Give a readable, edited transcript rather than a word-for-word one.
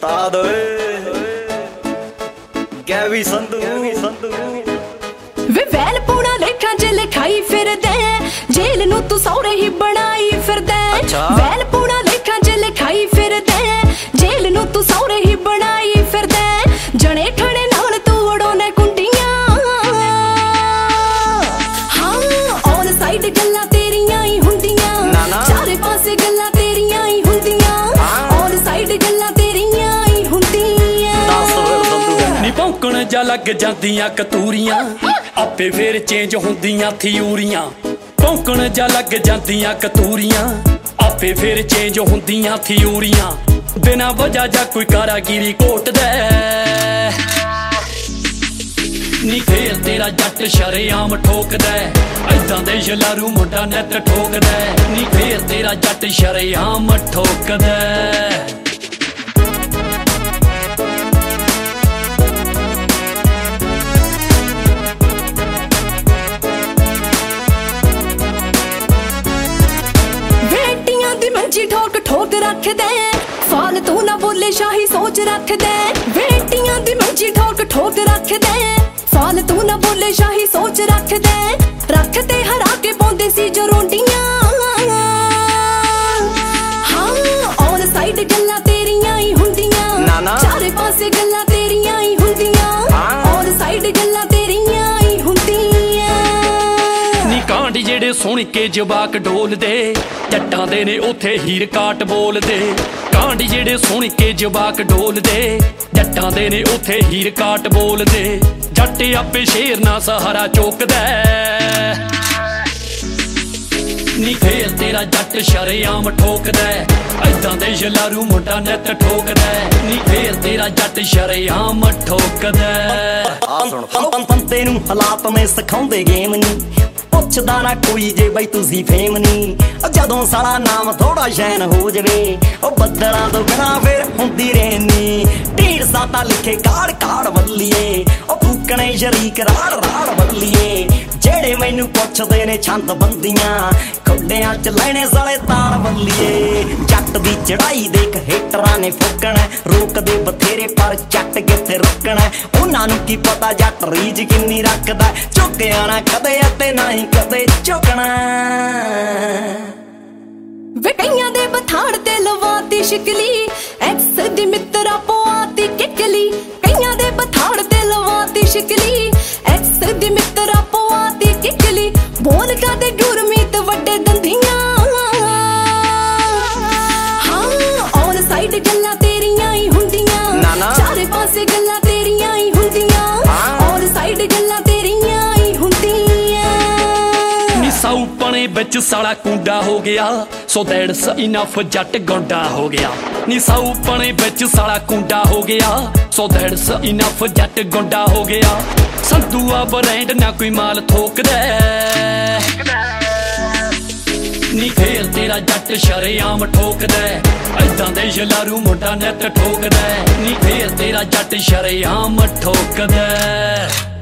उस्ताद गैवी संधू वे वैल पूना लेखा च लिखाई फिरदे जेल नू तू सौरे ही बनाई फिरदे वैल पूना लेखा च लिखाई फिरदे जेल नू तू सौरे ही बनाई फिरदे जने ठणे नाल तू उड़ोने कुंडियां हाँ ऑन साइड गल्ला तेरियां ही हुंदियां चारे पासे गल्ला तेरियां ही हुंदियां ऑन साइड गल्ला तेरियां ही हुंदियां नी भौंकण जा लग जांदियां कतूरियां आपे फिर चेंज हुंदियां थियूरियां भौंकण जा लग जांदियां कतूरियां आपे फिर चेंज हुंदियां थियूरियां बिना वजह जा कोई कारागिरी कोट दे नी फेर तेरा जट शरेआम ठोकदा ऐदां दे जलारू मुंडा नैत ठोकदा नी फेर तेरा जट शरेआम ठोकदा ठोक ठोक रख दे फालतू ना बोले शाही सोच रख दे बेटियां दी मंजी ठोक ठोक रख दे फालतू ना बोले शाही सोच रख दे हरा के पौंदे सी जो रोंडियां हाँ ऑन साइड गल्ला तेरियां ही हुंदियां चारे पासे गल्ला तेरियां ही हुंदियां ऑन साइड गल्ला तेरियां ही हुंदियां नी कांड जेड़े सुन के जवाक डोल दे जट्टां दे ने उथे हीर काट बोल दे कांड जेड़े सुन के जवाक डोल दे जट्टां दे ने उथे हीर काट बोल दे जट आपे शेर ना सहारा चोकदा नी फेर तेरा जट शरेआम ठोकदा ऐदां दे जलारू मुंडा नैत ठोकदा नी फेर तेरा जट शरेआम ठोकदा पंते नू हालात में सिखाउंदे गेम नी पुछदा ना कोई जे बई तुसी फेम नी जदों साला नाम थोड़ा शैन हो जवे ओ बदलां तो बिना फिर हुंदी रहनी ढीर साता लिखे काड़ काड़ बल्लिए ओ फूकणे शरीक राड़ राड़ बल्लिए जेड़े मैनू पुछदे ने छंद बंदियां खुड्डियां च लैणे साले ताड़ बल्लिए जट दी चढ़ाई देख हेटरां ने फूकण रोक दे बथेरे पर जट किथे रुकण उन्हां नू की पता जट रीज किन्नी रखदा झुकिया ना कदे ते ना ही कदे झुकना वे कईयां दे बथाड़ ते लवाती शिकली एक्स दी मित्रा पोआती किकली कईयां दे बथाड़ ते लवाती शिकली एक्स दी मित्रा पोआती किकली बोल का दे गुरमीत वड्डे दंदियां हाँ ऑन साइड गल्ला तेरियां ही हुंदियां चारे पासे गल्ला तेरियां ही हुंदियां ऑन साइड गल्ला तेरियां ही हुंदियां नी साऊपणे विच साला कुंडा हो गया सो दैट्स इनफ जट गोंडा हो गया नी साऊपणे विच साला कुंडा हो गया सो दैट्स इनफ जट गोंडा हो गया संधूआ ब्रांड ना कोई माल थोकदा नी फेर तेरा जट शरेआम ठोकदा ऐदां दे जलारू मुंडा नैत ठोकदा नी फेर तेरा जट शरेआम ठोकदा